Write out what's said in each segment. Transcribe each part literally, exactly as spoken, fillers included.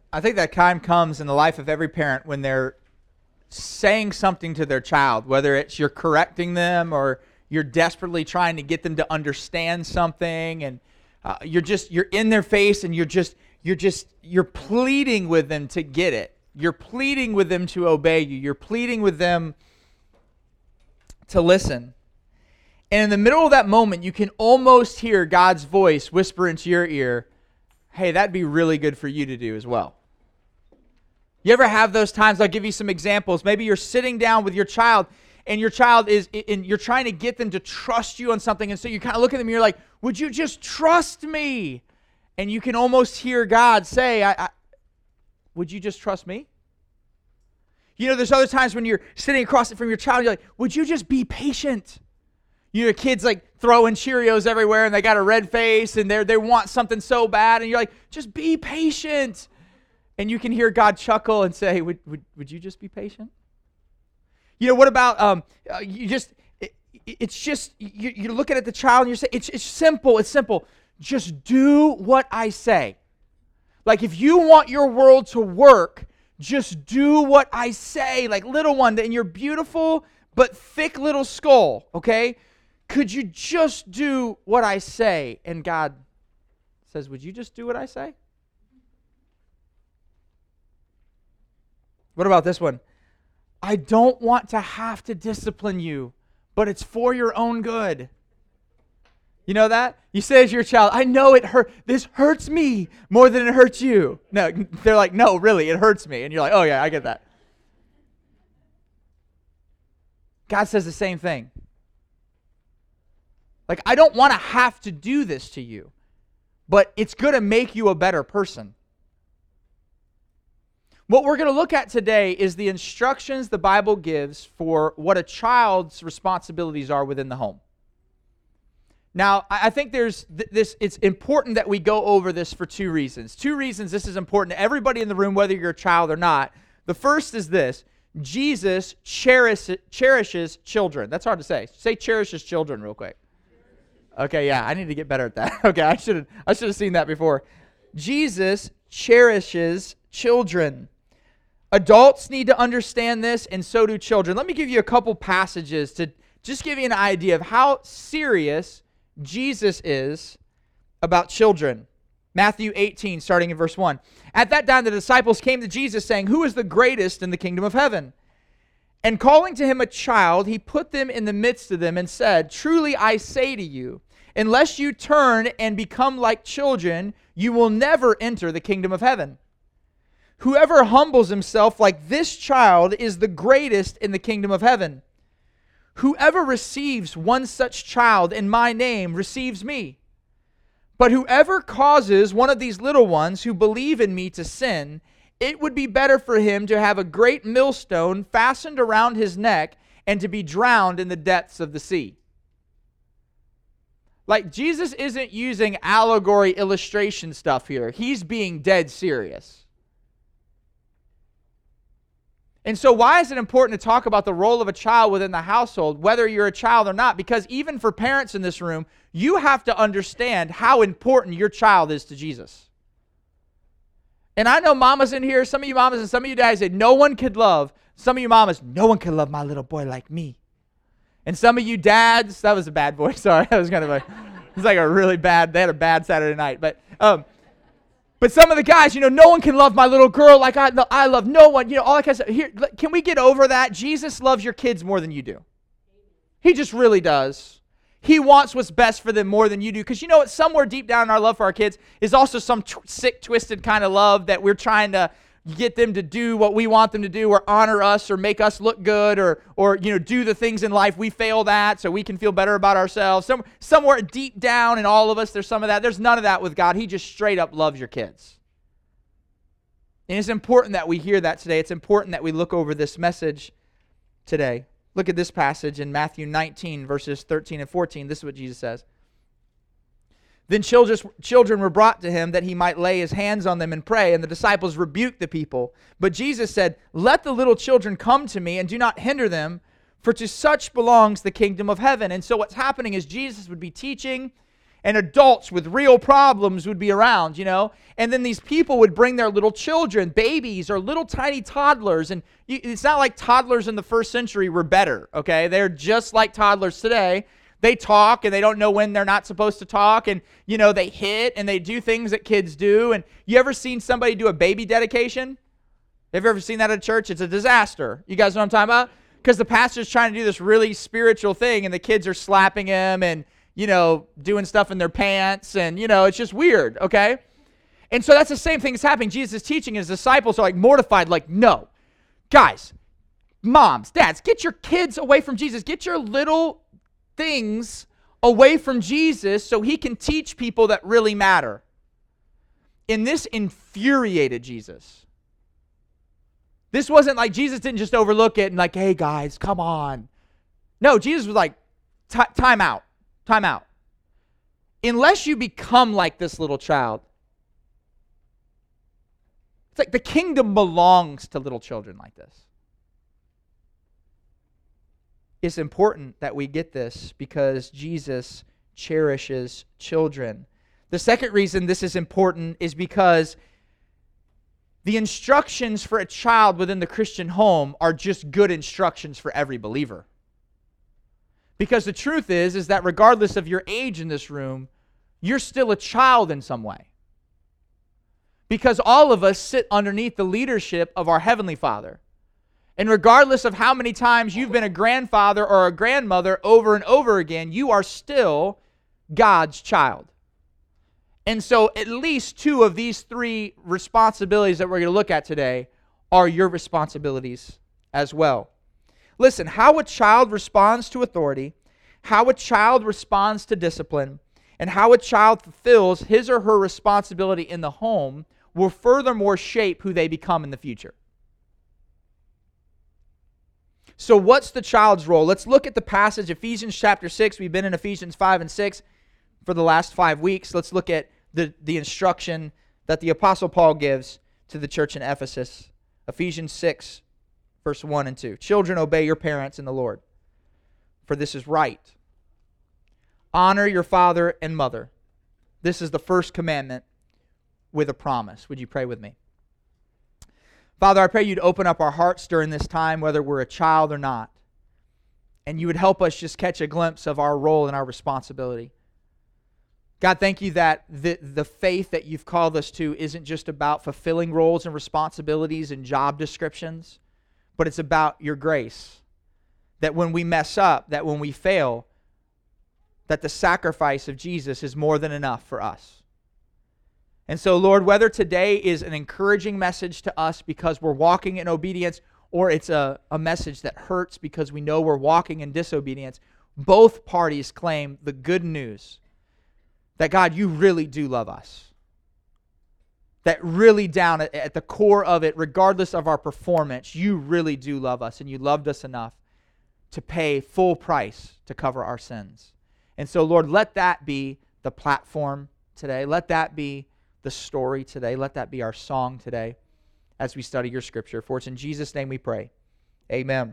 I think that time comes in the life of every parent when they're saying something to their child, whether it's you're correcting them or you're desperately trying to get them to understand something, and uh, you're just you're in their face and you're just you're just you're pleading with them to get it. You're pleading with them to obey you. You're pleading with them to listen. And in the middle of that moment, you can almost hear God's voice whisper into your ear, hey, that'd be really good for you to do as well. You ever have those times? I'll give you some examples. Maybe you're sitting down with your child and your child is, and you're trying to get them to trust you on something. And so you kind of look at them and you're like, would you just trust me? And you can almost hear God say, I, I, would you just trust me? You know, there's other times when you're sitting across it from your child, you're like, would you just be patient? You know, kids like throwing Cheerios everywhere and they got a red face and they they want something so bad. And you're like, just be patient. And you can hear God chuckle and say, would would, would you just be patient? You know, what about, um, uh, you just, it, it's just, you, you're looking at the child and you're saying, it's, it's simple, it's simple. Just do what I say. Like if you want your world to work, just do what I say. Like little one, in your beautiful but thick little skull, okay? Could you just do what I say? And God says, would you just do what I say? What about this one? I don't want to have to discipline you, but it's for your own good. You know that? You say as your child, I know it hurt. This hurts me more than it hurts you. No, they're like, no, really, it hurts me. And you're like, oh yeah, I get that. God says the same thing. Like, I don't want to have to do this to you, but it's going to make you a better person. What we're going to look at today is the instructions the Bible gives for what a child's responsibilities are within the home. Now, I think there's th- this. It's important that we go over this for two reasons. Two reasons this is important to everybody in the room, whether you're a child or not. The first is this. Jesus cherish, cherishes children. That's hard to say. Say cherishes children real quick. Okay, yeah, I need to get better at that. Okay, I should have I should have seen that before. Jesus cherishes children. Adults need to understand this, and so do children. Let me give you a couple passages to just give you an idea of how serious Jesus is about children. Matthew eighteen, starting in verse one. At that time, the disciples came to Jesus, saying, who is the greatest in the kingdom of heaven? And calling to him a child, he put them in the midst of them and said, truly I say to you, unless you turn and become like children, you will never enter the kingdom of heaven. Whoever humbles himself like this child is the greatest in the kingdom of heaven. Whoever receives one such child in my name receives me. But whoever causes one of these little ones who believe in me to sin, it would be better for him to have a great millstone fastened around his neck and to be drowned in the depths of the sea. Like, Jesus isn't using allegory illustration stuff here. He's being dead serious. And so why is it important to talk about the role of a child within the household, whether you're a child or not? Because even for parents in this room, you have to understand how important your child is to Jesus. And I know mamas in here, some of you mamas and some of you dads say, no one could love. Some of you mamas, no one could love my little boy like me. And some of you dads, that was a bad voice, sorry. That was kind of like, it was like a really bad, they had a bad Saturday night. But, um, But some of the guys, you know, no one can love my little girl like I, I love no one. You know, all that kind of stuff. Here, can we get over that? Jesus loves your kids more than you do. He just really does. He wants what's best for them more than you do. Because you know what? Somewhere deep down in our love for our kids is also some t- sick, twisted kind of love that we're trying to get them to do what we want them to do, or honor us, or make us look good, or or you know do the things in life we failed at so we can feel better about ourselves. Some, somewhere deep down in all of us, there's some of that. There's none of that with God. He just straight up loves your kids. And it's important that we hear that today. It's important that we look over this message today. Look at this passage in Matthew nineteen, verses thirteen and fourteen. This is what Jesus says. Then children were brought to him that he might lay his hands on them and pray, and the disciples rebuked the people. But Jesus said, let the little children come to me, and do not hinder them, for to such belongs the kingdom of heaven. And so what's happening is Jesus would be teaching, and adults with real problems would be around, you know. And then these people would bring their little children, babies, or little tiny toddlers. And you, it's not like toddlers in the first century were better, okay? They're just like toddlers today. They talk, and they don't know when they're not supposed to talk. And, you know, they hit, and they do things that kids do. And you ever seen somebody do a baby dedication? Have you ever seen that at church? It's a disaster. You guys know what I'm talking about? Because the pastor's trying to do this really spiritual thing, and the kids are slapping him and, you know, doing stuff in their pants, and, you know, it's just weird, okay? And so that's the same thing that's happening. Jesus is teaching, and his disciples are like mortified, like, no. Guys, moms, dads, get your kids away from Jesus. Get your little things away from Jesus so he can teach people that really matter. And this infuriated Jesus. This wasn't like Jesus didn't just overlook it and like, hey, guys, come on. No, Jesus was like, time out. Time out. Unless you become like this little child. It's like the kingdom belongs to little children like this. It's important that we get this because Jesus cherishes children. The second reason this is important is because the instructions for a child within the Christian home are just good instructions for every believer. Because the truth is, is that regardless of your age in this room, you're still a child in some way. Because all of us sit underneath the leadership of our Heavenly Father. And regardless of how many times you've been a grandfather or a grandmother over and over again, you are still God's child. And so at least two of these three responsibilities that we're going to look at today are your responsibilities as well. Listen, how a child responds to authority, how a child responds to discipline, and how a child fulfills his or her responsibility in the home will furthermore shape who they become in the future. So what's the child's role? Let's look at the passage, Ephesians chapter six. We've been in Ephesians five and six for the last five weeks. Let's look at the, the instruction that the Apostle Paul gives to the church in Ephesus. Ephesians six, verse one and two. Children, obey your parents in the Lord, for this is right. Honor your father and mother. This is the first commandment with a promise. Would you pray with me? Father, I pray you'd open up our hearts during this time, whether we're a child or not, and you would help us just catch a glimpse of our role and our responsibility. God, thank you that the, the faith that you've called us to isn't just about fulfilling roles and responsibilities and job descriptions, but it's about your grace. That when we mess up, that when we fail, that the sacrifice of Jesus is more than enough for us. And so, Lord, whether today is an encouraging message to us because we're walking in obedience, or it's a, a message that hurts because we know we're walking in disobedience, both parties claim the good news that, God, you really do love us. That really down at, at the core of it, regardless of our performance, you really do love us, and you loved us enough to pay full price to cover our sins. And so, Lord, let that be the platform today. Let that be the story today. Let that be our song today as we study your scripture. For it's in Jesus' name we pray. Amen.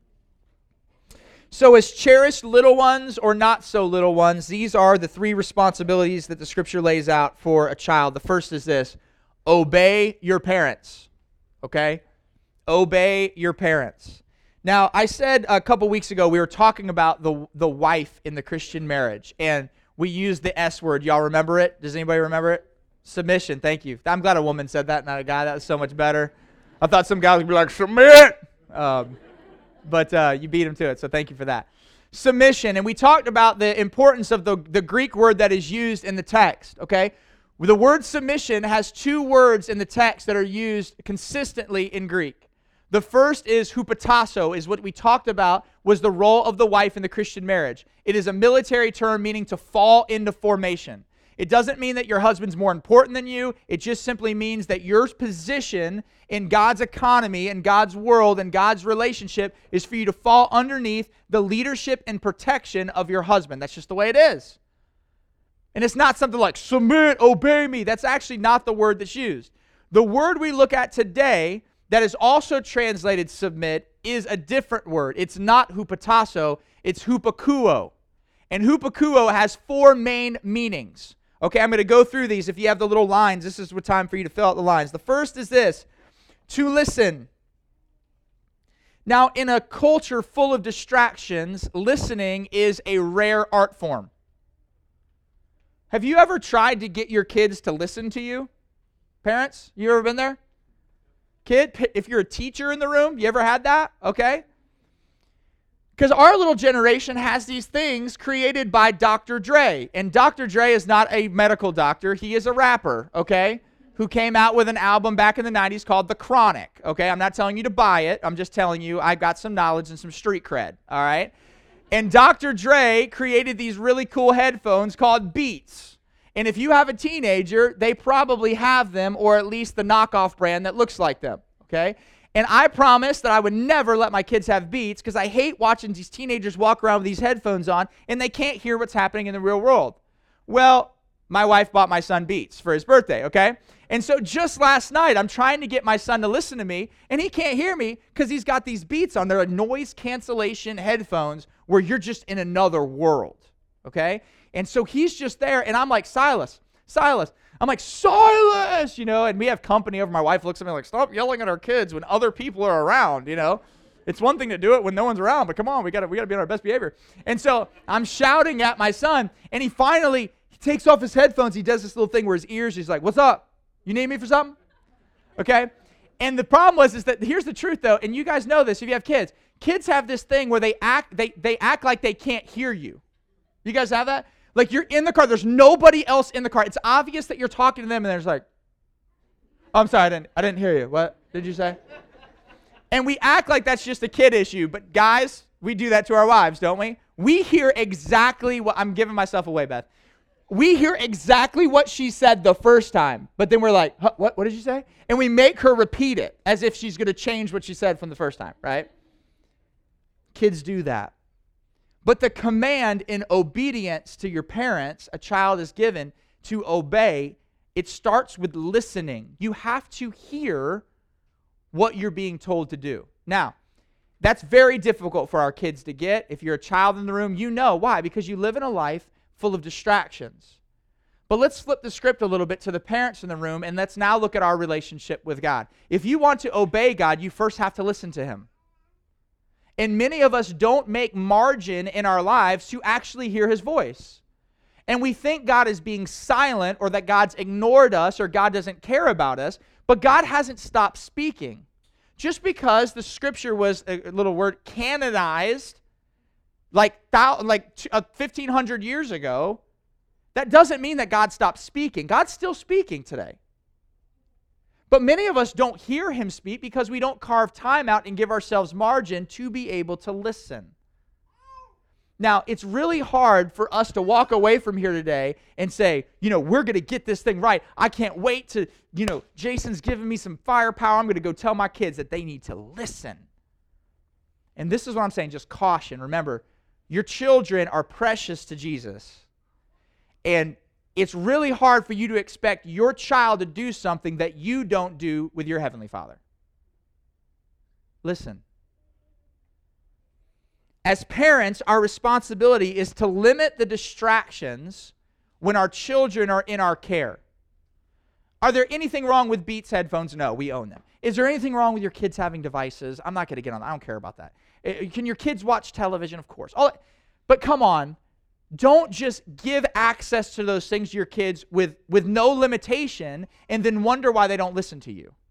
So as cherished little ones or not so little ones, these are the three responsibilities that the scripture lays out for a child. The first is this: obey your parents. Okay? Obey your parents. Now, I said a couple weeks ago we were talking about the, the wife in the Christian marriage, and we used the S word. Y'all remember it? Does anybody remember it? Submission. Thank you. I'm glad a woman said that, not a guy. That was so much better. I thought some guys would be like, submit. Um, but uh, you beat him to it, so thank you for that. Submission. And we talked about the importance of the, the Greek word that is used in the text, okay? The word submission has two words in the text that are used consistently in Greek. The first is hupotasso, is what we talked about was the role of the wife in the Christian marriage. It is a military term meaning to fall into formation. It doesn't mean that your husband's more important than you. It just simply means that your position in God's economy and God's world and God's relationship is for you to fall underneath the leadership and protection of your husband. That's just the way it is. And it's not something like, submit, obey me. That's actually not the word that's used. The word we look at today that is also translated submit is a different word. It's not hupotasso, it's hupakuo. And hupakuo has four main meanings. Okay, I'm going to go through these. If you have the little lines, this is what time for you to fill out the lines. The first is this: to listen. Now, in a culture full of distractions, listening is a rare art form. Have you ever tried to get your kids to listen to you? Parents, you ever been there? Kid, if you're a teacher in the room, you ever had that? Okay. Because our little generation has these things created by Doctor Dre. And Doctor Dre is not a medical doctor. He is a rapper, okay, who came out with an album back in the nineties called The Chronic, okay? I'm not telling you to buy it. I'm just telling you I got some knowledge and some street cred, all right? And Doctor Dre created these really cool headphones called Beats. And if you have a teenager, they probably have them, or at least the knockoff brand that looks like them, okay? And I promised that I would never let my kids have Beats because I hate watching these teenagers walk around with these headphones on and they can't hear what's happening in the real world. Well, my wife bought my son Beats for his birthday, okay? And so just last night, I'm trying to get my son to listen to me, and he can't hear me because he's got these Beats on. They're like noise cancellation headphones where you're just in another world, okay? And so he's just there, and I'm like, Silas, Silas. I'm like, Silas, you know, and we have company over. My wife looks at me like, stop yelling at our kids when other people are around, you know. It's one thing to do it when no one's around, but come on, we got to we got to be on our best behavior. And so I'm shouting at my son, and he finally he takes off his headphones. He does this little thing where his ears, he's like, what's up? You need me for something? Okay? And the problem was is that here's the truth, though, and you guys know this if you have kids. Kids have this thing where they act they they act like they can't hear you. You guys have that? Like you're in the car, there's nobody else in the car. It's obvious that you're talking to them, and they're just like, oh, I'm sorry, I didn't, I didn't hear you. What did you say? And we act like that's just a kid issue, but guys, we do that to our wives, don't we? We hear exactly what, I'm giving myself away, Beth. We hear exactly what she said the first time, but then we're like, huh, what, what did you say? And we make her repeat it as if she's going to change what she said from the first time, right? Kids do that. But the command in obedience to your parents, a child is given to obey, it starts with listening. You have to hear what you're being told to do. Now, that's very difficult for our kids to get. If you're a child in the room, you know why? Because you live in a life full of distractions. But let's flip the script a little bit to the parents in the room, and let's now look at our relationship with God. If you want to obey God, you first have to listen to Him. And many of us don't make margin in our lives to actually hear His voice. And we think God is being silent, or that God's ignored us, or God doesn't care about us. But God hasn't stopped speaking. Just because the scripture was, a little word, canonized like, like fifteen hundred years ago, that doesn't mean that God stopped speaking. God's still speaking today. But many of us don't hear Him speak because we don't carve time out and give ourselves margin to be able to listen. Now, it's really hard for us to walk away from here today and say, you know, we're going to get this thing right. I can't wait to, you know, Jason's giving me some firepower. I'm going to go tell my kids that they need to listen. And this is what I'm saying, just caution. Remember, your children are precious to Jesus. And it's really hard for you to expect your child to do something that you don't do with your Heavenly Father. Listen. As parents, our responsibility is to limit the distractions when our children are in our care. Are there anything wrong with Beats headphones? No, we own them. Is there anything wrong with your kids having devices? I'm not going to get on that. I don't care about that. Can your kids watch television? Of course. All, but come on. Don't just give access to those things to your kids with, with no limitation and then wonder why they don't listen to you.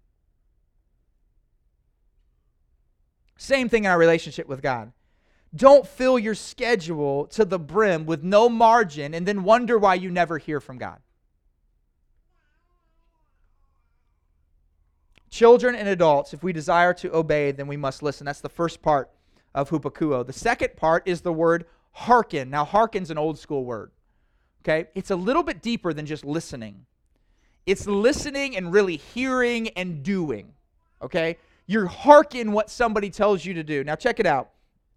Same thing in our relationship with God. Don't fill your schedule to the brim with no margin and then wonder why you never hear from God. Children and adults, if we desire to obey, then we must listen. That's the first part of hupakuo. The second part is the word hearken. Now, hearken's an old school word. Okay? It's a little bit deeper than just listening. It's listening and really hearing and doing. Okay? You're hearken what somebody tells you to do. Now, check it out.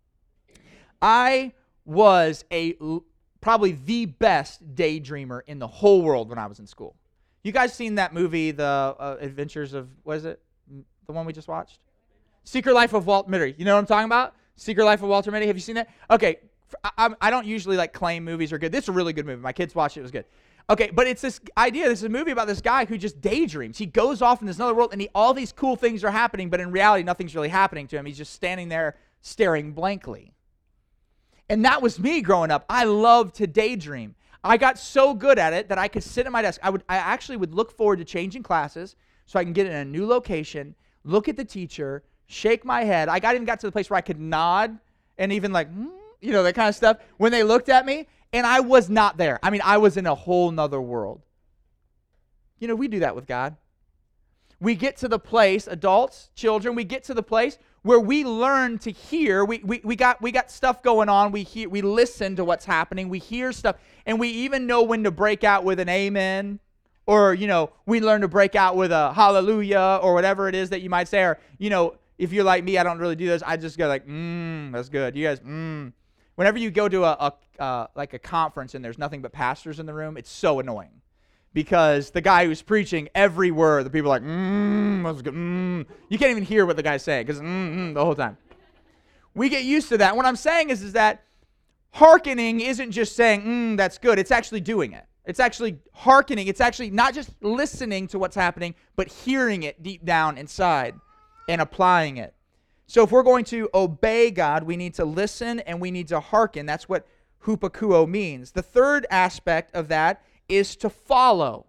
I was a probably the best daydreamer in the whole world when I was in school. You guys seen that movie, The uh, Adventures of, what is it? The one we just watched? Secret Life of Walter Mitty. You know what I'm talking about? Secret Life of Walter Mitty. Have you seen that? Okay, I, I'm- I don't usually like claim movies are good. This is a really good movie. My kids watched it. It was good. Okay, but it's this idea. This is a movie about this guy who just daydreams. He goes off in this another world, and he, all these cool things are happening, but in reality, nothing's really happening to him. He's just standing there staring blankly. And that was me growing up. I loved to daydream. I got so good at it that I could sit at my desk. I would, I actually would look forward to changing classes so I can get in a new location, look at the teacher, shake my head. I got even got to the place where I could nod and even like, mm, you know, that kind of stuff when they looked at me. And I was not there. I mean, I was in a whole nother world. You know, we do that with God. We get to the place, adults, children, we get to the place where we learn to hear. We, we, we, got, we got stuff going on. We, hear, we listen to what's happening. We hear stuff. And we even know when to break out with an amen. Or, you know, we learn to break out with a hallelujah or whatever it is that you might say. Or, you know, if you're like me, I don't really do this. I just go like, mmm, that's good. You guys, mmm. Whenever you go to a, a uh, like a conference and there's nothing but pastors in the room, it's so annoying. Because the guy who's preaching every word, the people are like, mmm, that's good, mmm. You can't even hear what the guy's saying because mmm, the whole time. We get used to that. What I'm saying is, is that hearkening isn't just saying, mmm, that's good. It's actually doing it. It's actually hearkening. It's actually not just listening to what's happening, but hearing it deep down inside and applying it. So if we're going to obey God, we need to listen and we need to hearken. That's what hupakuo means. The third aspect of that is to follow.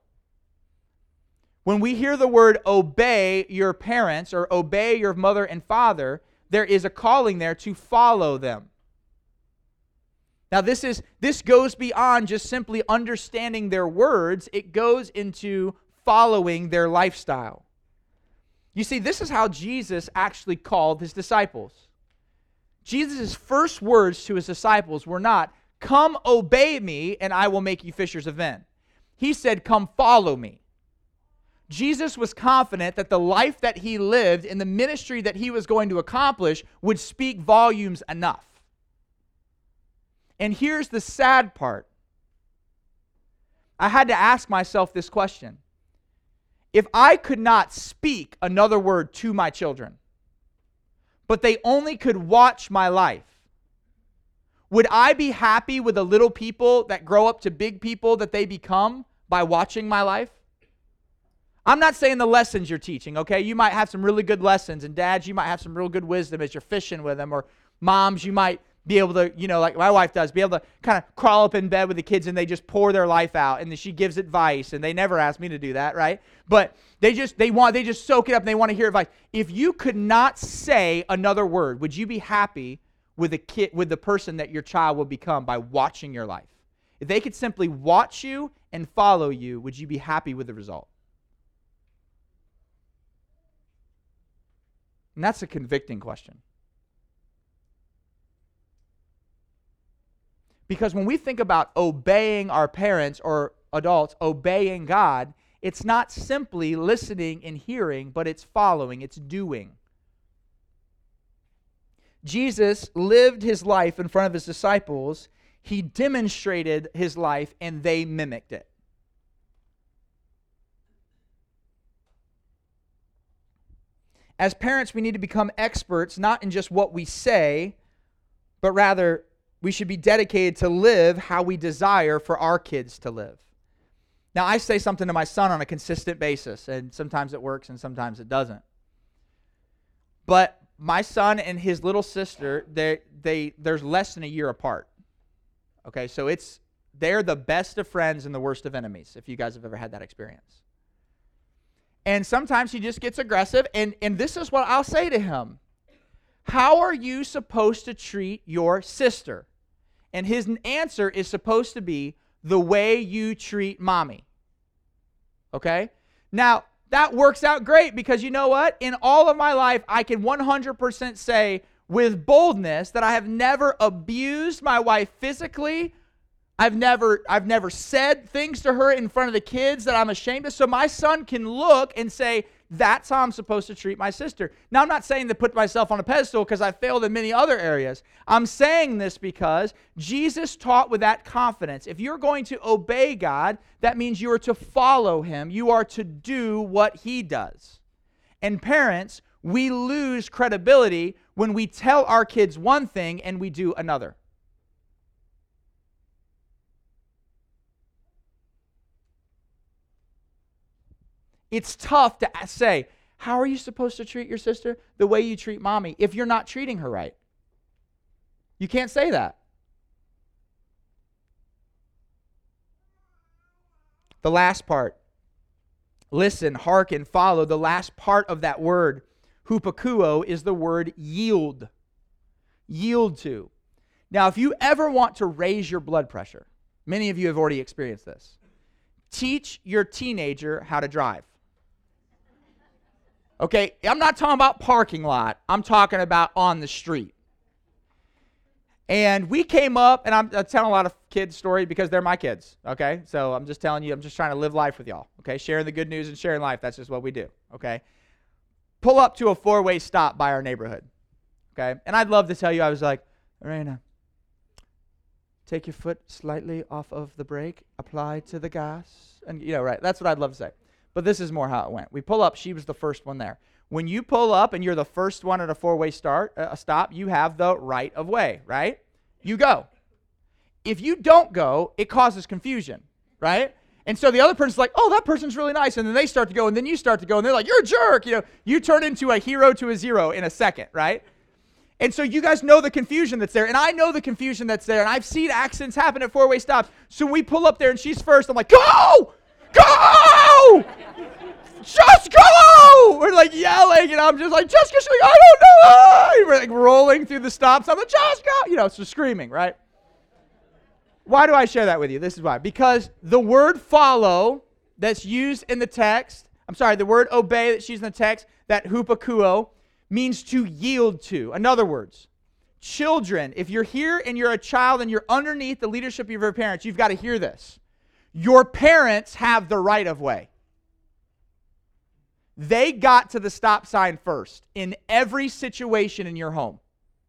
When we hear the word obey your parents or obey your mother and father, there is a calling there to follow them. Now this is this goes beyond just simply understanding their words. It goes into following their lifestyle. You see, this is how Jesus actually called his disciples. Jesus' first words to his disciples were not, "Come obey me and I will make you fishers of men." He said, "Come follow me." Jesus was confident that the life that he lived and the ministry that he was going to accomplish would speak volumes enough. And here's the sad part. I had to ask myself this question. If I could not speak another word to my children, but they only could watch my life, would I be happy with the little people that grow up to big people that they become by watching my life? I'm not saying the lessons you're teaching, okay? You might have some really good lessons, and dads, you might have some real good wisdom as you're fishing with them, or moms, you might be able to, you know, like my wife does, be able to kind of crawl up in bed with the kids and they just pour their life out and then she gives advice, and they never ask me to do that, right? But they just they want they just soak it up and they want to hear advice. If you could not say another word, would you be happy with the kid with the person that your child will become by watching your life? If they could simply watch you and follow you, would you be happy with the result? And that's a convicting question. Because when we think about obeying our parents or adults, obeying God, it's not simply listening and hearing, but it's following, it's doing. Jesus lived his life in front of his disciples. He demonstrated his life, and they mimicked it. As parents, we need to become experts, not in just what we say, but rather we should be dedicated to live how we desire for our kids to live. Now, I say something to my son on a consistent basis, and sometimes it works and sometimes it doesn't. But my son and his little sister, they they there's less than a year apart. Okay, so it's they're the best of friends and the worst of enemies, if you guys have ever had that experience. And sometimes he just gets aggressive, and, and this is what I'll say to him. How are you supposed to treat your sister? And his answer is supposed to be the way you treat mommy. Okay? Now, that works out great because you know what? In all of my life, I can one hundred percent say with boldness that I have never abused my wife physically. I've never I've never said things to her in front of the kids that I'm ashamed of. So my son can look and say, that's how I'm supposed to treat my sister. Now, I'm not saying to put myself on a pedestal because I failed in many other areas. I'm saying this because Jesus taught with that confidence. If you're going to obey God, that means you are to follow him. You are to do what he does. And parents, we lose credibility when we tell our kids one thing and we do another. It's tough to say, how are you supposed to treat your sister? The way you treat mommy, if you're not treating her right. You can't say that. The last part. Listen, hearken, follow. The last part of that word, hupakuo, is the word yield. Yield to. Now, if you ever want to raise your blood pressure, many of you have already experienced this. Teach your teenager how to drive. Okay, I'm not talking about parking lot. I'm talking about on the street. And we came up, and I'm, I'm telling a lot of kids' stories because they're my kids, okay? So I'm just telling you, I'm just trying to live life with y'all, okay? Sharing the good news and sharing life, that's just what we do, okay? Pull up to a four-way stop by our neighborhood, okay? And I'd love to tell you, I was like, Arena, take your foot slightly off of the brake, apply to the gas, and you know, right? That's what I'd love to say. But this is more how it went. We pull up, she was the first one there. When you pull up and you're the first one at a four-way start, uh, stop, you have the right of way, right? You go. If you don't go, it causes confusion, right? And so the other person's like, oh, that person's really nice. And then they start to go, and then you start to go, and they're like, you're a jerk. You know, you turn into a hero to a zero in a second, right? And so you guys know the confusion that's there, and I know the confusion that's there, and I've seen accidents happen at four-way stops. So we pull up there, and she's first. I'm like, go! Go! Just go! We're like yelling, and I'm just like, just go. She's like, I don't know. We're like rolling through the stops. I'm like, just go. You know, it's just screaming, right? Why do I share that with you? This is why. Because the word follow that's used in the text, I'm sorry, the word obey that's used in the text, that hupakuo, means to yield to. In other words, children, if you're here and you're a child and you're underneath the leadership of your parents, you've got to hear this. Your parents have the right of way. They got to the stop sign first in every situation in your home.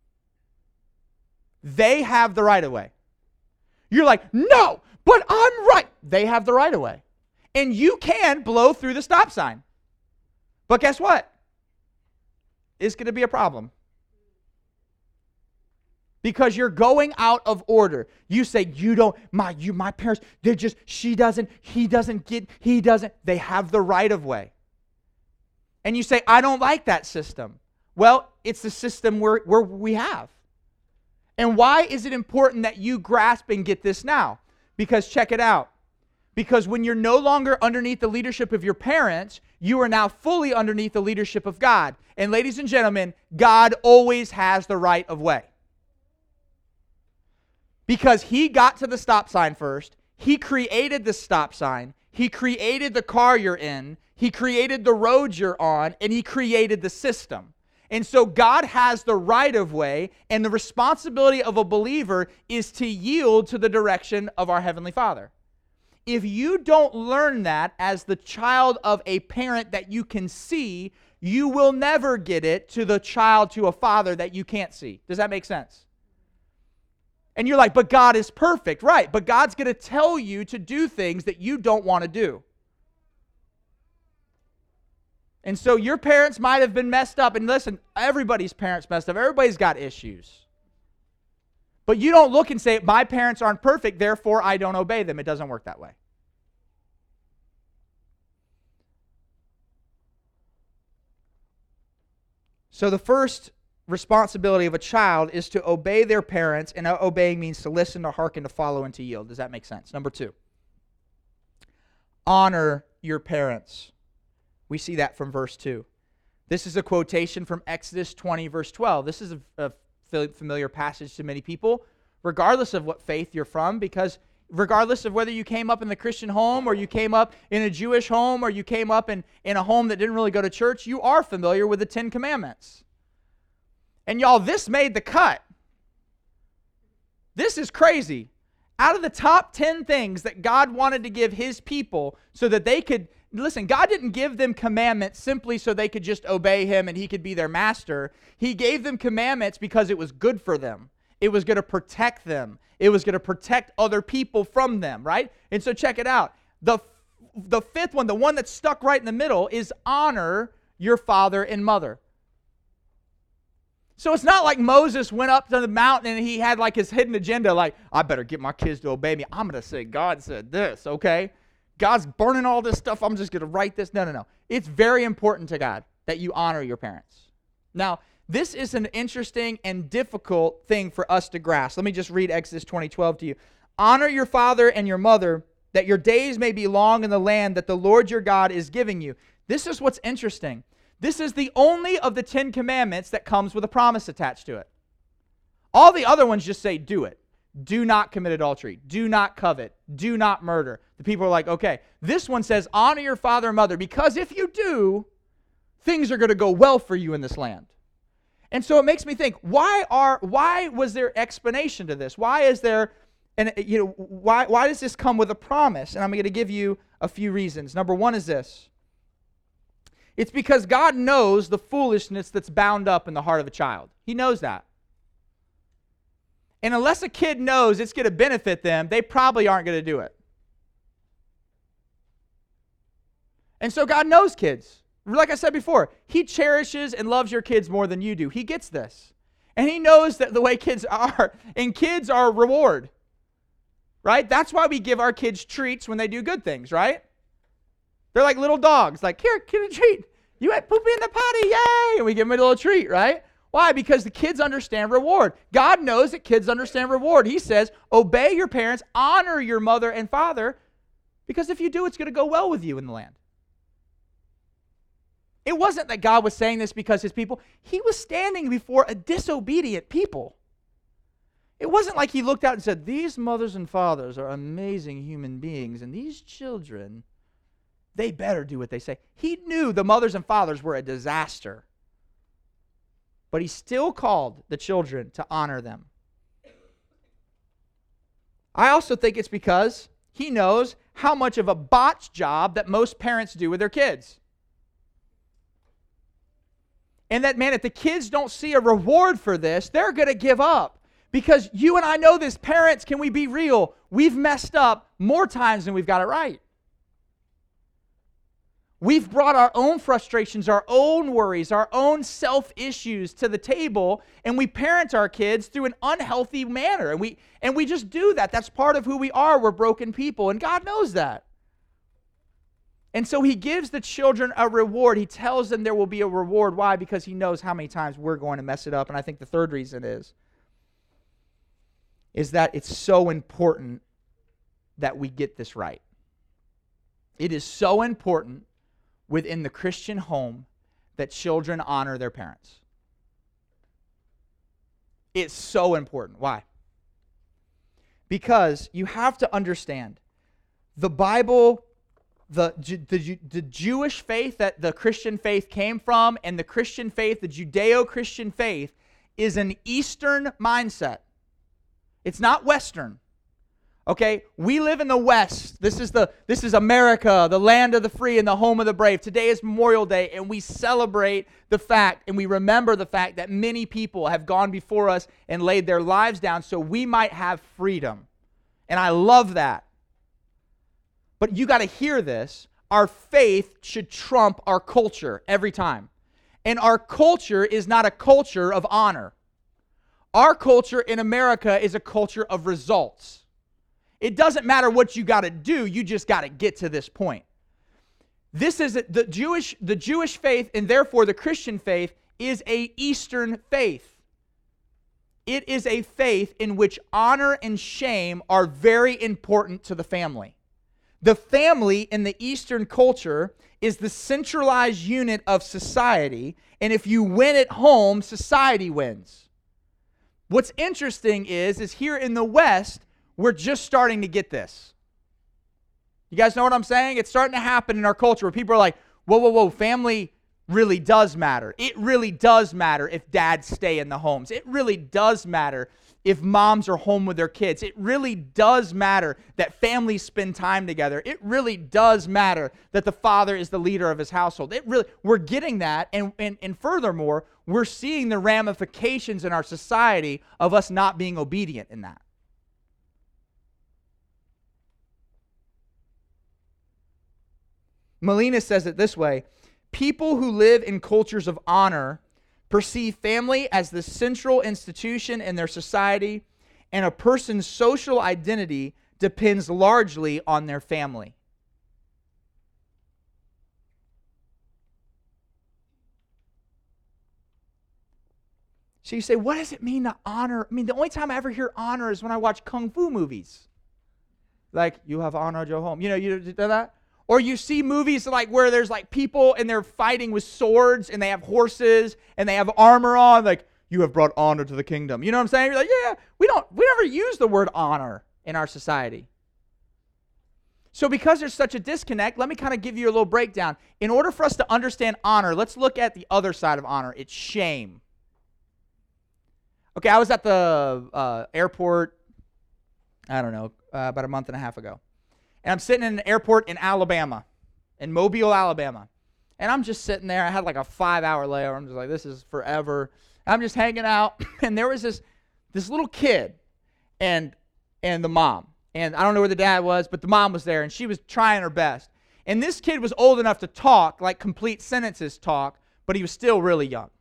They have the right of way. You're like, no, but I'm right. They have the right of way. And you can blow through the stop sign. But guess what? It's going to be a problem. Because you're going out of order. You say, you don't, my, you, my parents, they're just, she doesn't, he doesn't get, he doesn't. They have the right of way. And you say, I don't like that system. Well, it's the system where, where we have. And why is it important that you grasp and get this now? Because check it out. Because when you're no longer underneath the leadership of your parents, you are now fully underneath the leadership of God. And ladies and gentlemen, God always has the right of way. Because he got to the stop sign first. He created the stop sign. He created the car you're in. He created the road you're on. And he created the system. And so God has the right of way, and the responsibility of a believer is to yield to the direction of our Heavenly Father. If you don't learn that as the child of a parent that you can see, you will never get it to the child to a father that you can't see. Does that make sense? And you're like, but God is perfect. Right, but God's going to tell you to do things that you don't want to do. And so your parents might have been messed up. And listen, everybody's parents messed up. Everybody's got issues. But you don't look and say, my parents aren't perfect, therefore I don't obey them. It doesn't work that way. So the first responsibility of a child is to obey their parents, and obeying means to listen, to hearken, to follow, and to yield. Does that make sense? Number two, honor your parents. We see that from verse two. This is a quotation from Exodus twenty, verse twelve. This is a, a familiar passage to many people, regardless of what faith you're from, because regardless of whether you came up in the Christian home or you came up in a Jewish home or you came up in, in a home that didn't really go to church, you are familiar with the Ten Commandments. And y'all, this made the cut. This is crazy. Out of the top ten things that God wanted to give his people so that they could, listen, God didn't give them commandments simply so they could just obey him and he could be their master. He gave them commandments because it was good for them. It was going to protect them. It was going to protect other people from them, right? And so check it out. The, the fifth one, the one that's stuck right in the middle, is honor your father and mother. So it's not like Moses went up to the mountain and he had like his hidden agenda, like, I better get my kids to obey me. I'm going to say God said this, okay? God's burning all this stuff. I'm just going to write this. No, no, no. It's very important to God that you honor your parents. Now, this is an interesting and difficult thing for us to grasp. Let me just read Exodus twenty twelve to you. Honor your father and your mother, that your days may be long in the land that the Lord your God is giving you. This is what's interesting. This is the only of the Ten Commandments that comes with a promise attached to it. All the other ones just say, do it. Do not commit adultery. Do not covet. Do not murder. The people are like, okay. This one says, honor your father and mother, because if you do, things are going to go well for you in this land. And so it makes me think, why are why was there explanation to this? Why is there, and you know, why why does this come with a promise? And I'm going to give you a few reasons. Number one is this. It's because God knows the foolishness that's bound up in the heart of a child. He knows that. And unless a kid knows it's going to benefit them, they probably aren't going to do it. And so God knows kids. Like I said before, He cherishes and loves your kids more than you do. He gets this. And He knows that the way kids are, and kids are a reward. Right? That's why we give our kids treats when they do good things, right? They're like little dogs. Like, here, get a treat. You had poopy in the potty, yay! And we give them a little treat, right? Why? Because the kids understand reward. God knows that kids understand reward. He says, obey your parents, honor your mother and father, because if you do, it's going to go well with you in the land. It wasn't that God was saying this because His people, He was standing before a disobedient people. It wasn't like He looked out and said, these mothers and fathers are amazing human beings, and these children, they better do what they say. He knew the mothers and fathers were a disaster. But He still called the children to honor them. I also think it's because He knows how much of a botch job that most parents do with their kids. And that, man, if the kids don't see a reward for this, they're going to give up. Because you and I know this, parents, can we be real? We've messed up more times than we've got it right. We've brought our own frustrations, our own worries, our own self-issues to the table, and we parent our kids through an unhealthy manner. And we and we just do that. That's part of who we are. We're broken people, and God knows that. And so He gives the children a reward. He tells them there will be a reward. Why? Because He knows how many times we're going to mess it up. And I think the third reason is, is that it's so important that we get this right. It is so important within the Christian home that children honor their parents. It's so important. Why? Because you have to understand, the Bible, the, the, the Jewish faith that the Christian faith came from, and the Christian faith, the Judeo-Christian faith, is an Eastern mindset. It's not Western. Okay, we live in the West. This is the this is America, the land of the free and the home of the brave. Today is Memorial Day, and we celebrate the fact and we remember the fact that many people have gone before us and laid their lives down so we might have freedom. And I love that. But you got to hear this. Our faith should trump our culture every time. And our culture is not a culture of honor. Our culture in America is a culture of results. It doesn't matter what you got to do, you just got to get to this point. This is the Jewish the Jewish faith, and therefore the Christian faith is a Eastern faith. It is a faith in which honor and shame are very important to the family. The family in the Eastern culture is the centralized unit of society, and if you win at home, society wins. What's interesting is, is here in the West, we're just starting to get this. You guys know what I'm saying? It's starting to happen in our culture where people are like, whoa, whoa, whoa, family really does matter. It really does matter if dads stay in the homes. It really does matter if moms are home with their kids. It really does matter that families spend time together. It really does matter that the father is the leader of his household. It really, we're getting that, and, and, and furthermore, we're seeing the ramifications in our society of us not being obedient in that. Molina says it this way: people who live in cultures of honor perceive family as the central institution in their society, and a person's social identity depends largely on their family. So you say, what does it mean to honor? I mean, the only time I ever hear honor is when I watch kung fu movies. Like, you have honored your home. You know, you do that? Or you see movies like where there's like people and they're fighting with swords and they have horses and they have armor on. Like, you have brought honor to the kingdom. You know what I'm saying? You're like, yeah, we don't, we never use the word honor in our society. So because there's such a disconnect, let me kind of give you a little breakdown. In order for us to understand honor, let's look at the other side of honor. It's shame. Okay, I was at the uh, airport, I don't know, uh, about a month and a half ago. And I'm sitting in an airport in Alabama, in Mobile, Alabama. And I'm just sitting there. I had like a five-hour layover. I'm just like, this is forever. I'm just hanging out. And there was this this little kid and and the mom. And I don't know where the dad was, but the mom was there, and she was trying her best. And this kid was old enough to talk, like complete sentences talk, but he was still really young.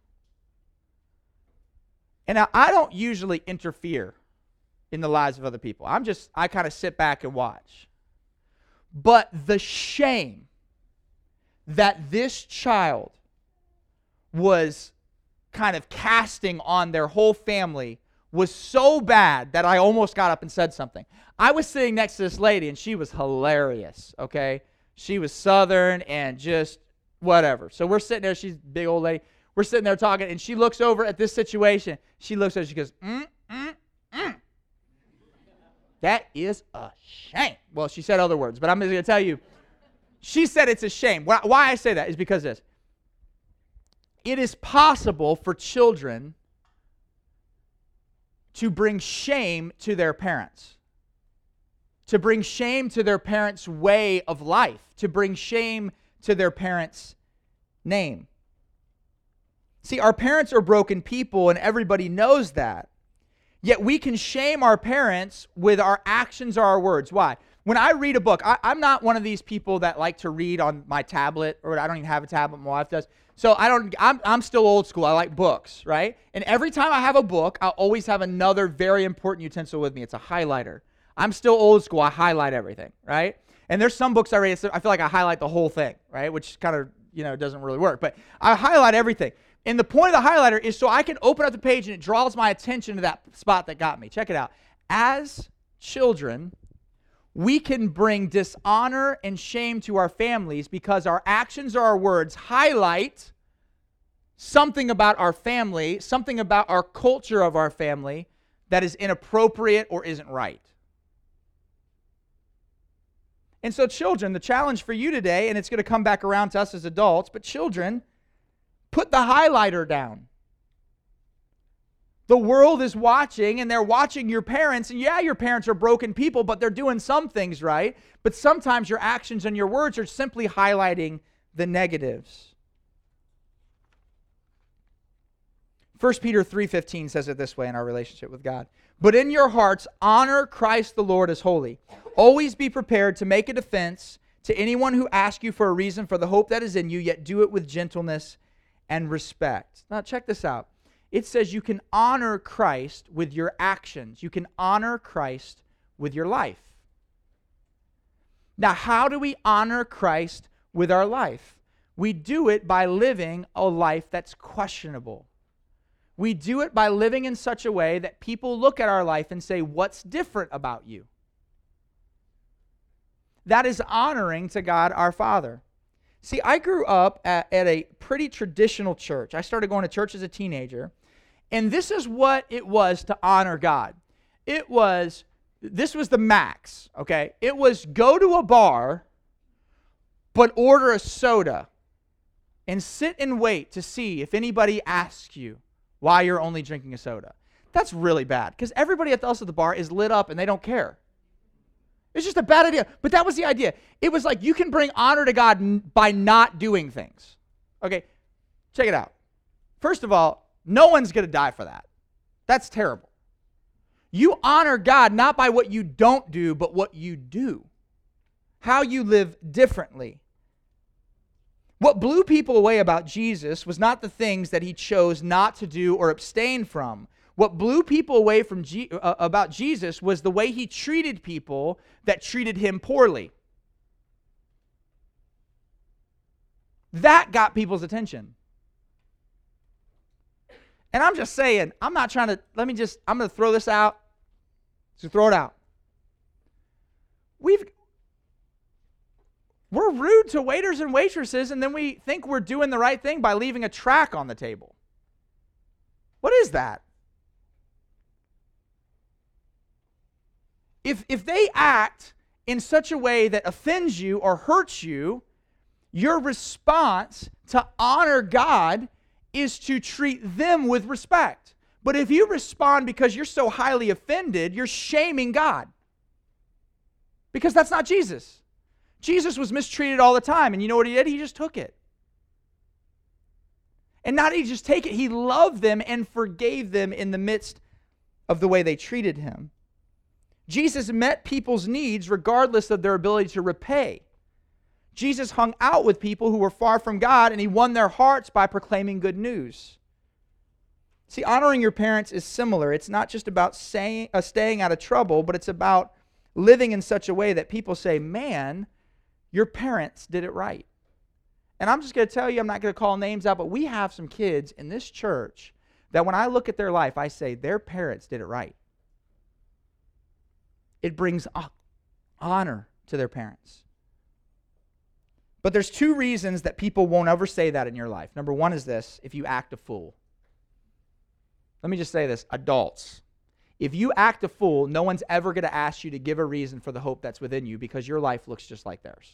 And now, I don't usually interfere in the lives of other people. I'm just, I kind of sit back and watch. But the shame that this child was kind of casting on their whole family was so bad that I almost got up and said something. I was sitting next to this lady, and she was hilarious, okay? She was Southern and just whatever. So we're sitting there. She's a big old lady. We're sitting there talking, and she looks over at this situation. She looks at it, she goes, mm, mm, mm. That is a shame. Well, she said other words, but I'm just going to tell you. She said it's a shame. Why I say that is because this. It is possible for children to bring shame to their parents, to bring shame to their parents' way of life, to bring shame to their parents' name. See, our parents are broken people, and everybody knows that. Yet we can shame our parents with our actions or our words. Why? When I read a book, I, I'm not one of these people that like to read on my tablet, or I don't even have a tablet, my wife does. So I don't, I'm, I'm still old school. I like books, right? And every time I have a book, I'll always have another very important utensil with me. It's a highlighter. I'm still old school. I highlight everything, right? And there's some books I read, I feel like I highlight the whole thing, right? Which kind of, you know, doesn't really work. But I highlight everything. And the point of the highlighter is so I can open up the page and it draws my attention to that spot that got me. Check it out. As children, we can bring dishonor and shame to our families because our actions or our words highlight something about our family, something about our culture of our family that is inappropriate or isn't right. And so children, the challenge for you today, and it's going to come back around to us as adults, but children, put the highlighter down. The world is watching, and they're watching your parents, and yeah, your parents are broken people, but they're doing some things right. But sometimes your actions and your words are simply highlighting the negatives. First Peter three fifteen says it this way in our relationship with God. But in your hearts, honor Christ the Lord as holy. Always be prepared to make a defense to anyone who asks you for a reason for the hope that is in you, yet do it with gentleness and respect. Now check this out. It says you can honor Christ with your actions. You can honor Christ with your life. Now, how do we honor Christ with our life? We do it by living a life that's questionable. We do it by living in such a way that people look at our life and say, what's different about you? That is honoring to God our Father. See, I grew up at, at a pretty traditional church. I started going to church as a teenager, and this is what it was to honor God. It was, this was the max, okay? It was go to a bar, but order a soda, and sit and wait to see if anybody asks you why you're only drinking a soda. That's really bad, because everybody else at the bar is lit up and they don't care. It's just a bad idea. But that was the idea. It was like you can bring honor to God n- by not doing things. Okay, check it out. First of all, no one's going to die for that. That's terrible. You honor God not by what you don't do, but what you do. How you live differently. What blew people away about Jesus was not the things that he chose not to do or abstain from. What blew people away from G- uh, about Jesus was the way he treated people that treated him poorly. That got people's attention. And I'm just saying, I'm not trying to, let me just, I'm going to throw this out. So throw it out. We've, we're rude to waiters and waitresses, and then we think we're doing the right thing by leaving a track on the table. What is that? If, if they act in such a way that offends you or hurts you, your response to honor God is to treat them with respect. But if you respond because you're so highly offended, you're shaming God. Because that's not Jesus. Jesus was mistreated all the time, and you know what he did? He just took it. And not he just take it, he loved them and forgave them in the midst of the way they treated him. Jesus met people's needs regardless of their ability to repay. Jesus hung out with people who were far from God, and he won their hearts by proclaiming good news. See, honoring your parents is similar. It's not just about saying, uh, staying out of trouble, but it's about living in such a way that people say, man, your parents did it right. And I'm just going to tell you, I'm not going to call names out, but we have some kids in this church that when I look at their life, I say, their parents did it right. It brings honor to their parents. But there's two reasons that people won't ever say that in your life. Number one is this: if you act a fool. Let me just say this, adults. If you act a fool, no one's ever going to ask you to give a reason for the hope that's within you because your life looks just like theirs.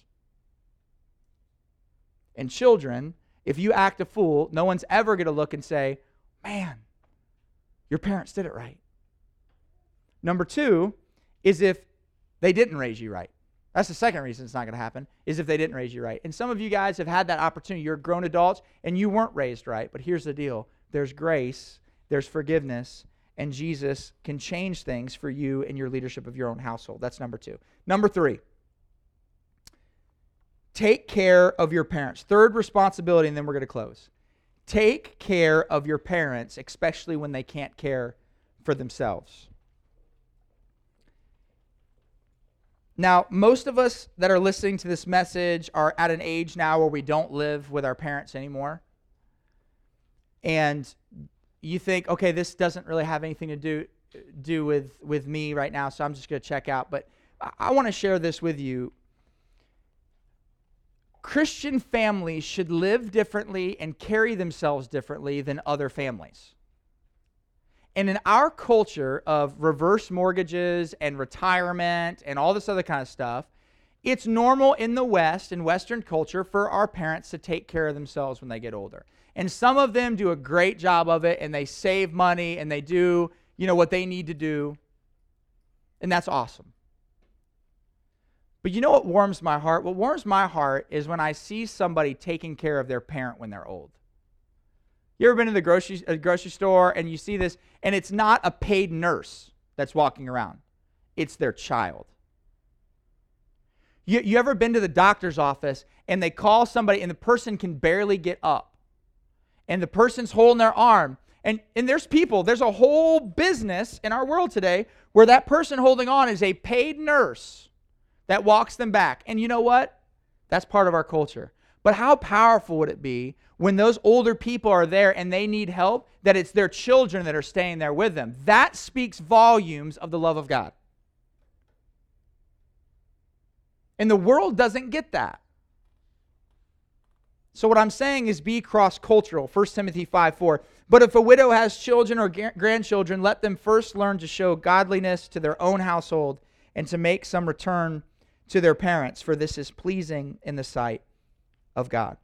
And children, if you act a fool, no one's ever going to look and say, man, your parents did it right. Number two is if they didn't raise you right. That's the second reason it's not going to happen, is if they didn't raise you right. And some of you guys have had that opportunity. You're grown adults and you weren't raised right. But here's the deal. There's grace, there's forgiveness, and Jesus can change things for you and your leadership of your own household. That's number two. Number three, take care of your parents. Third responsibility, and then we're going to close. Take care of your parents, especially when they can't care for themselves. Now, most of us that are listening to this message are at an age now where we don't live with our parents anymore. And you think, okay, this doesn't really have anything to do do with, with me right now, so I'm just going to check out. But I, I want to share this with you. Christian families should live differently and carry themselves differently than other families. And in our culture of reverse mortgages and retirement and all this other kind of stuff, it's normal in the West, in Western culture, for our parents to take care of themselves when they get older. And some of them do a great job of it, and they save money, and they do, you know, what they need to do. And that's awesome. But you know what warms my heart? What warms my heart is when I see somebody taking care of their parent when they're old. You ever been to the grocery, uh, grocery store and you see this, and it's not a paid nurse that's walking around. It's their child. You, you ever been to the doctor's office and they call somebody and the person can barely get up? And the person's holding their arm. And, and there's people, there's a whole business in our world today where that person holding on is a paid nurse that walks them back. And you know what? That's part of our culture. But how powerful would it be when those older people are there and they need help, that it's their children that are staying there with them? That speaks volumes of the love of God. And the world doesn't get that. So what I'm saying is be cross-cultural. First Timothy five four. But if a widow has children or grandchildren, let them first learn to show godliness to their own household and to make some return to their parents, for this is pleasing in the sight of God.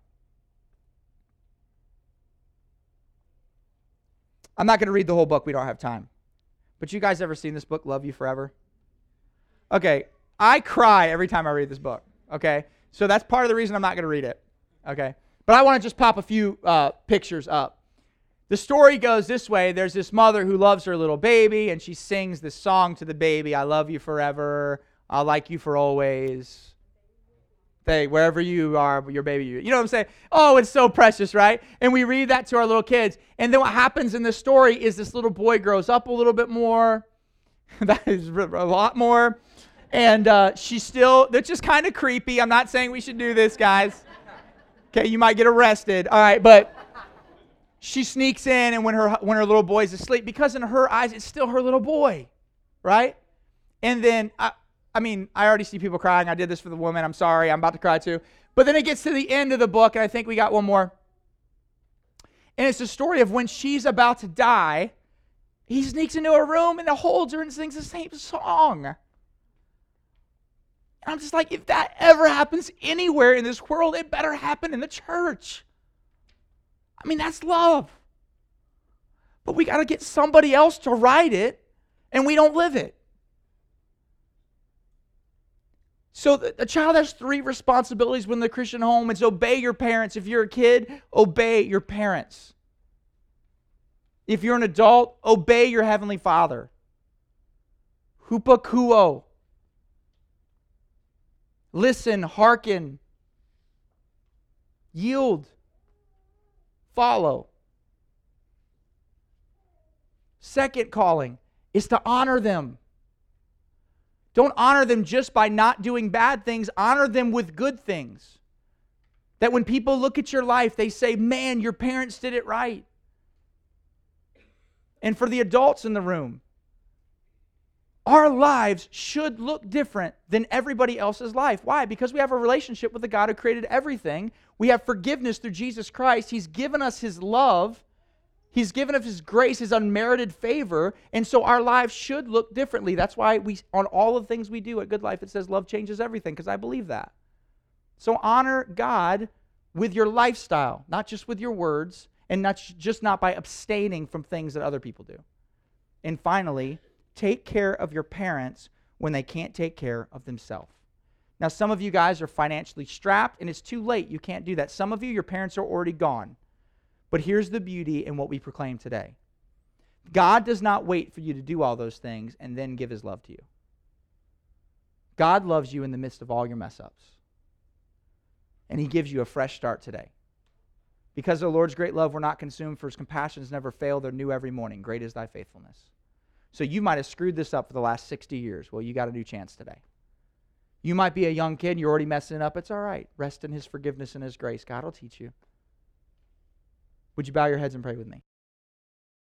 I'm not going to read the whole book. We don't have time. But you guys ever seen this book, Love You Forever? Okay, I cry every time I read this book. Okay, so that's part of the reason I'm not going to read it. Okay, but I want to just pop a few uh, pictures up. The story goes this way. There's this mother who loves her little baby, and she sings this song to the baby, I love you forever, I'll like you for always. Hey, wherever you are, your baby, you, you know what I'm saying? Oh, it's so precious, right? And we read that to our little kids. And then what happens in the story is this little boy grows up a little bit more. That is a lot more. And uh, she's still, that's just kind of creepy. I'm not saying we should do this, guys. Okay, you might get arrested. All right, but she sneaks in, and when her when her little boy's asleep, because in her eyes, it's still her little boy, right? And then, I, I mean, I already see people crying. I did this for the woman. I'm sorry. I'm about to cry too. But then it gets to the end of the book, and I think we got one more. And it's the story of when she's about to die, he sneaks into her room and holds her and sings the same song. And I'm just like, if that ever happens anywhere in this world, it better happen in the church. I mean, that's love. But we got to get somebody else to write it, and we don't live it. So the, the child has three responsibilities when the Christian home. It's obey your parents. If you're a kid, obey your parents. If you're an adult, obey your heavenly Father. Hupakuo. Listen, hearken, yield, follow. Second calling is to honor them. Don't honor them just by not doing bad things. Honor them with good things. That when people look at your life, they say, man, your parents did it right. And for the adults in the room, our lives should look different than everybody else's life. Why? Because we have a relationship with the God who created everything. We have forgiveness through Jesus Christ. He's given us His love. He's given us His grace, His unmerited favor. And so our lives should look differently. That's why we, on all of the things we do at Good Life, it says love changes everything, because I believe that. So honor God with your lifestyle, not just with your words, and not just not by abstaining from things that other people do. And finally, take care of your parents when they can't take care of themselves. Now, some of you guys are financially strapped, and it's too late. You can't do that. Some of you, your parents are already gone. But here's the beauty in what we proclaim today. God does not wait for you to do all those things and then give His love to you. God loves you in the midst of all your mess-ups. And He gives you a fresh start today. Because of the Lord's great love, we're not consumed, for His compassions never fail. They're new every morning. Great is thy faithfulness. So you might have screwed this up for the last sixty years. Well, you got a new chance today. You might be a young kid, you're already messing it up. It's all right. Rest in His forgiveness and His grace. God will teach you. Would you bow your heads and pray with me?